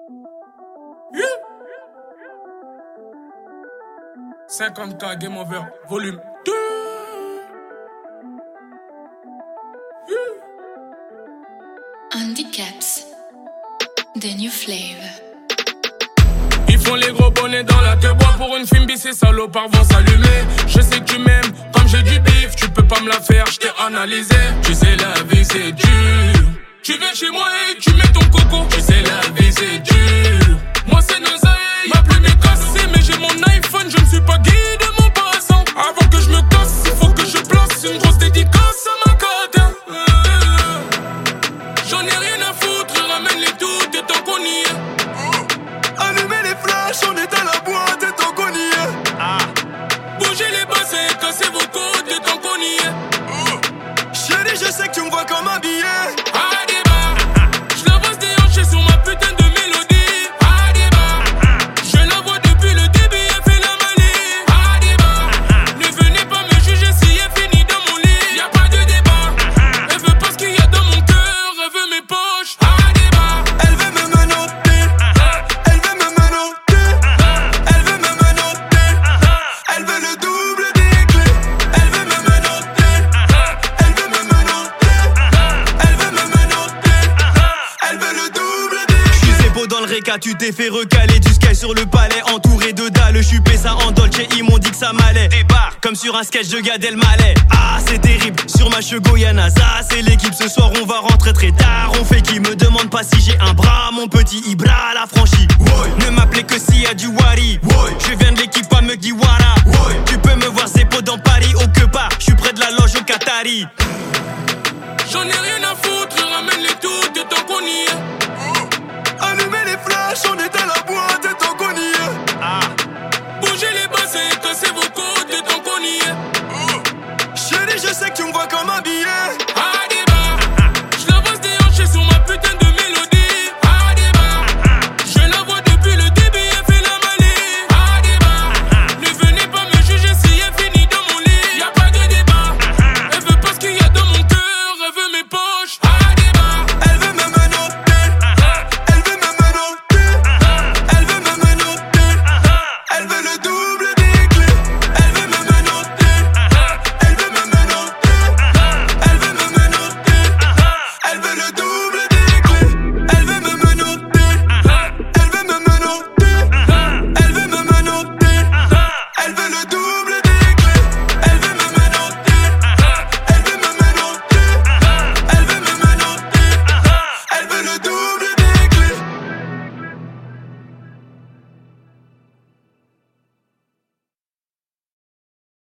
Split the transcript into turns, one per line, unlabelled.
50K Game Over, volume 2.
Handicaps, the new flavor.
Ils font les gros bonnets dans la te bois. Pour une film ces salopards vont s'allumer. Je sais que tu m'aimes, comme j'ai du bif. Tu peux pas me la faire, je t'ai analysé. Tu sais la vie c'est dur. Tu viens chez moi et tu mets ton coco. Tu sais la vie c'est dur. Moi c'est Nozaï, ma plume est cassée. Mais j'ai mon iPhone, je ne suis pas guide de mon passant. Avant que je me casse, il faut que je place une grosse dédicace à ma carte. J'en ai rien à foutre, ramène-les toutes et tant qu'on y est.
Allumez les flashs, on est à la boîte et tant qu'on y est.
Bougez les bassins, cassez vos côtes et tant qu'on y est.
Chérie, je sais que tu me vois comme un billet.
À débat, je la vois se déhancher sur ma putain de mélodie. À débat, je la vois depuis le début, elle fait la manie. À débat, ne venez pas me juger si elle finit dans mon lit. Y'a pas de débat, elle veut pas ce qu'il y a dans mon cœur, elle veut mes poches. À débat,
Elle veut me menotter. Elle veut me menotter. Elle veut me menotter. Elle veut le double des clés. Elle veut me menotter. Elle veut me menotter. Elle veut me menotter. Elle veut le double des clés.
J'suis Zébo dans le réca, tu t'es fait recaler du sky sur le palais, entouré de dalles. J'suis ça en Dolce, ils m'ont dit que ça m'allait. Débarque comme sur un sketch de Gad Elmaleh. Ah c'est terrible, sur ma chego y'en a ça. C'est l'équipe, ce soir on va rentrer très tard. On fait qui me demande pas si j'ai un bras. Mon petit Ibra l'a franchi. Ne m'appelez que s'il y a du wari. Je viens de l'équipe à Mugiwara. Tu peux me voir Zébo dans Paris, au que part. J'suis près de la loge au Qatari.